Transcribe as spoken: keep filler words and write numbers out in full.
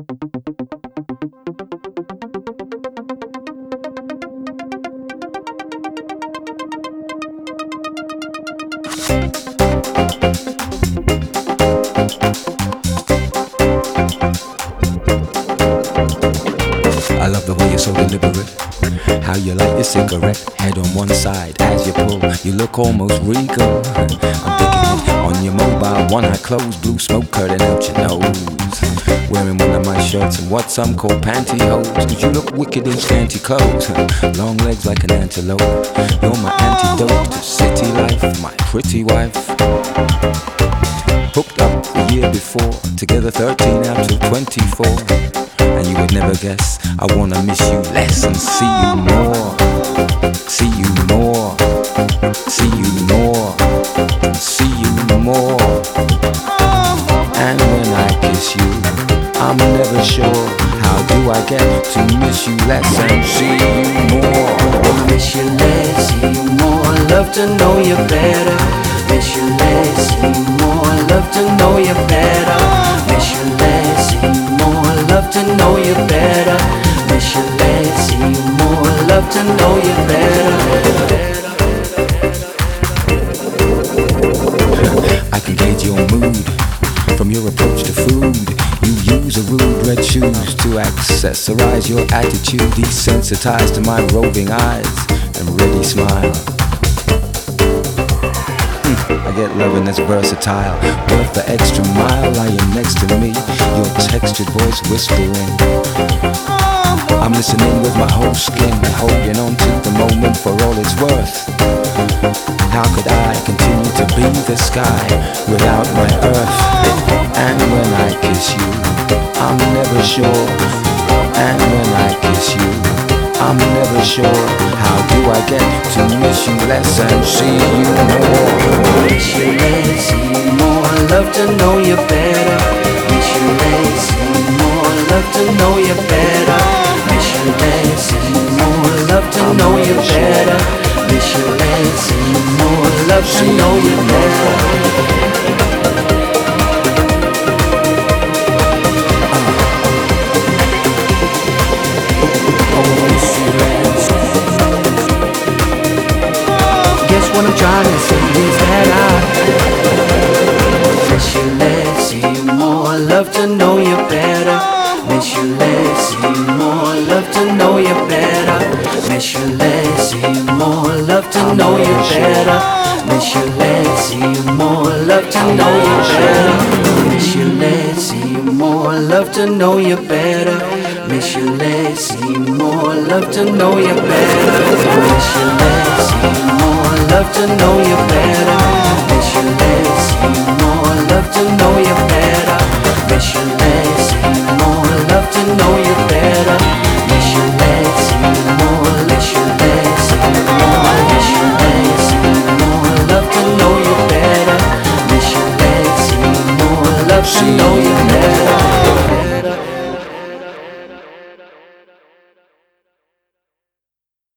I love the way you're so deliberate. How you light your cigarette, head on one side as you pull. You look almost regal. I'm digging it on your mobile, one eye closed, blue smoke curtain out your nose. Wearing one of my shirts and what some call pantyhose, cause you look wicked in scanty clothes. Long legs like an antelope. You're my antidote to city life, my pretty wife. Hooked up the year before, together thirteen out of twenty-four. And you would never guess, I wanna miss you less and see you more. See you more. See you more. See you more. And when I kiss you, I'm never sure, how do I get to miss you less and see you more? I miss you less, see you more, love to know you better. Miss you less, see you more, love to know you better. Miss you less, see you more, love to know you better. Miss you less, see you more, love to know you better. I can gauge your mood from your approach to food. You use a rude red shoes to accessorize your attitude, desensitized to my roving eyes and ready smile. I get loving that's versatile, worth the extra mile. Lying next to me, your textured voice whispering. I'm listening with my whole skin, holding on to the moment for all it's worth. How could I continue to be the sky without my earth? And when I kiss you, I'm never sure. And when I kiss you, I'm never sure, how do I get to miss you less and see you more? Miss you less, see you more, love to know you better. Miss you less, see you more, love to know you better. Miss you less, see you more, love to know you better. Miss you less, see you more, love to know you better. What I'm trying to say is that I miss you less, see you more, love to know you better. Miss you less, see you more, love to know you better. Miss you less, see you more, love to know you better. Miss you less, see you more, love to know you better. Miss you less, see you more, love to know you better. Miss you less, see you more, love to know you better. Miss you less, see you more, love to know you better. Miss you less, see you more, love to know you better. Miss you less, see you more, love to know you better. Miss you less, see you more, miss you less, see you more, miss you less, see you more, love to know you better. Miss you less, see you more, love to know you better.